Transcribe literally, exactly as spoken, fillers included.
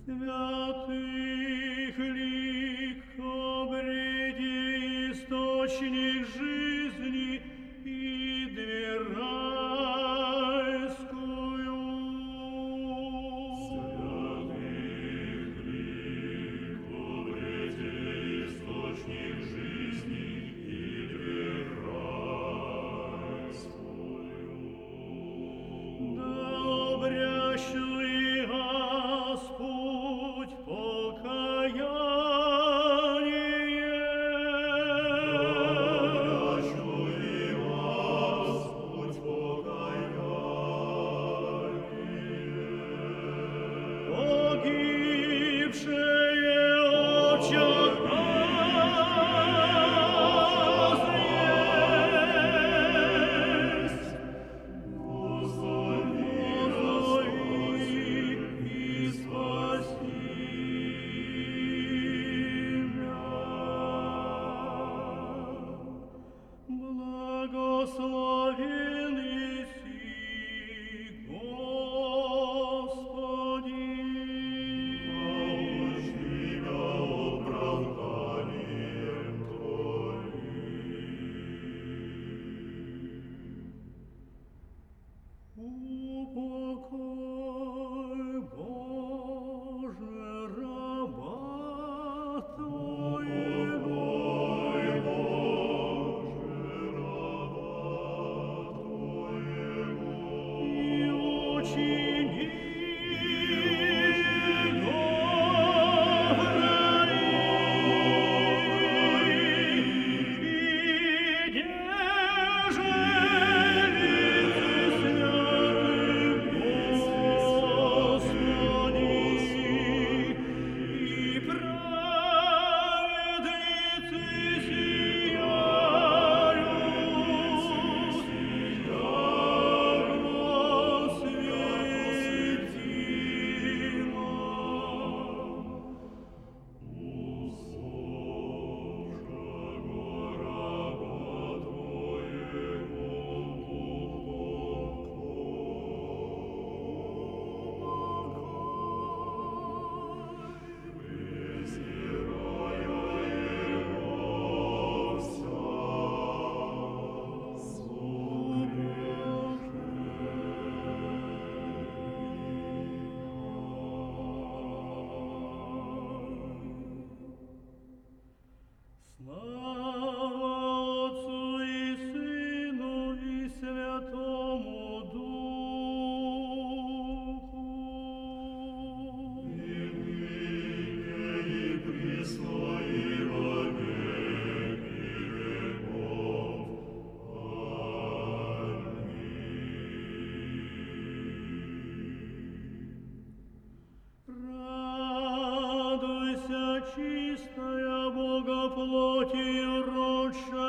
Святых лик обреди источник жизни и дверь райскую. Святых лик обреди источник жизни и дверь райскую. Да обрящуй Господь покаяние. Обрящуй Господь покаяние. Погибшие очах возресть. Позови, Позови и спаси мя. Благословен еси, Господи. научи мя оправданием Твоим. Упокой, Боже, раба Твоего. Упокой, Боже, раба Твоего. И учини Слава Отцу и Сыну и Святому Духу. И ныне, и присно, и во веки веков. Аминь. Радуйся, чистая Бога плотью родшая